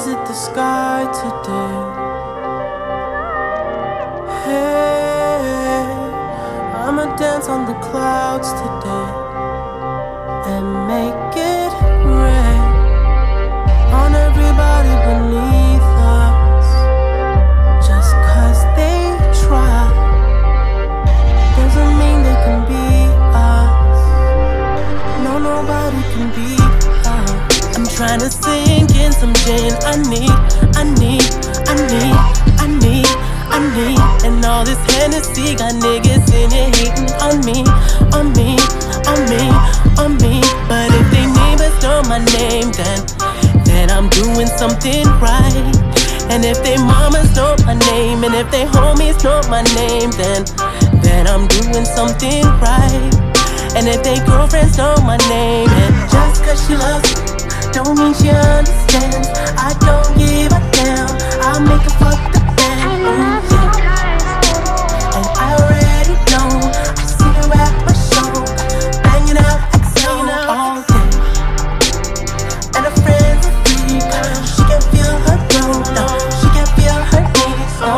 visit the sky today. Hey, I'ma dance on the clouds today and make it rain on everybody beneath us. Just 'cause they try doesn't mean they can be us. No, nobody can be us. I'm trying to sink in some gin. I need, and all this Hennessy got niggas in it hating on me. But if they neighbors know my name, then I'm doing something right. And if they mamas know my name, and if they homies know my name, then I'm doing something right. And if they girlfriends know my name, and just 'cause she loves me don't mean she understands. I don't give a damn. I'll make her fuck the band. And I already know. I see her at my show, banging out XO all day. And her friends are freak. She can feel her grow, no, she can feel her knees, no.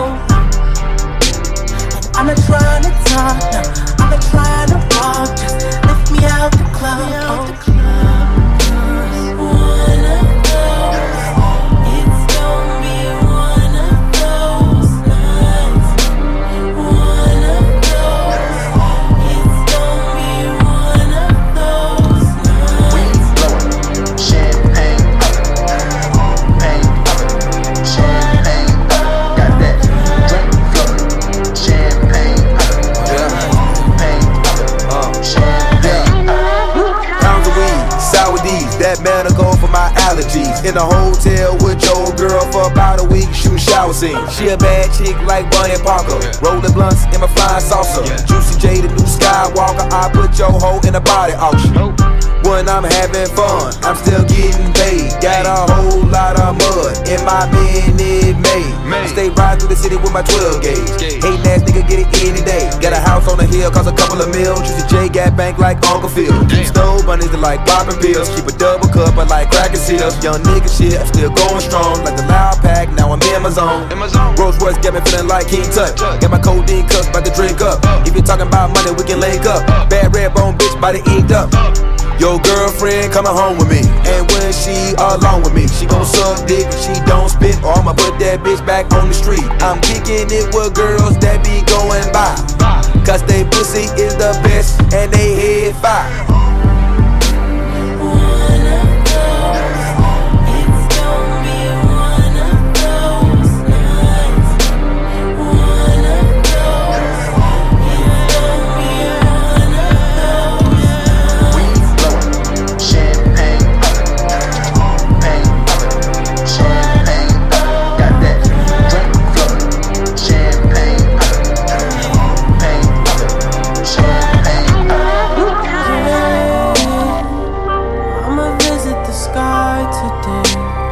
And I'm not trying to talk, no, I'm not trying to walk. Just lift me out the club. That man go for my allergies. In a hotel with your girl for about a week, shooting shower scenes. She a bad chick like Bunny Parker. Rolling blunts in my flying saucer. Juicy J, the new Skywalker. I put your hoe in a body auction. When I'm having fun, I'm still getting paid. Got a whole lot of mud in my Minute Maid. Stay riding through the city with my 12 gauge. Hating ass nigga get it any day. Got a house on the hill, cost a couple of mil. Juicy J got bank like Uncle Phil. Stole bunnies that like popping pills. Keep a double cup, I like cracking seals. Young nigga shit, I'm still going strong. Like the loud pack, now I'm in my zone. Rolls Royce got me feeling like King Tut. Got my codeine cups, about to drink up. If you're talking about money, we can link up. Bad red bone bitch, body inked up. Your girlfriend coming home with me, and when she alone with me, she gon' suck dick, she don't spit, or I'ma put that bitch back on the street. I'm kicking it with girls that be going by, 'cause they pussy is the best, and they head fire. I'ma visit the sky today.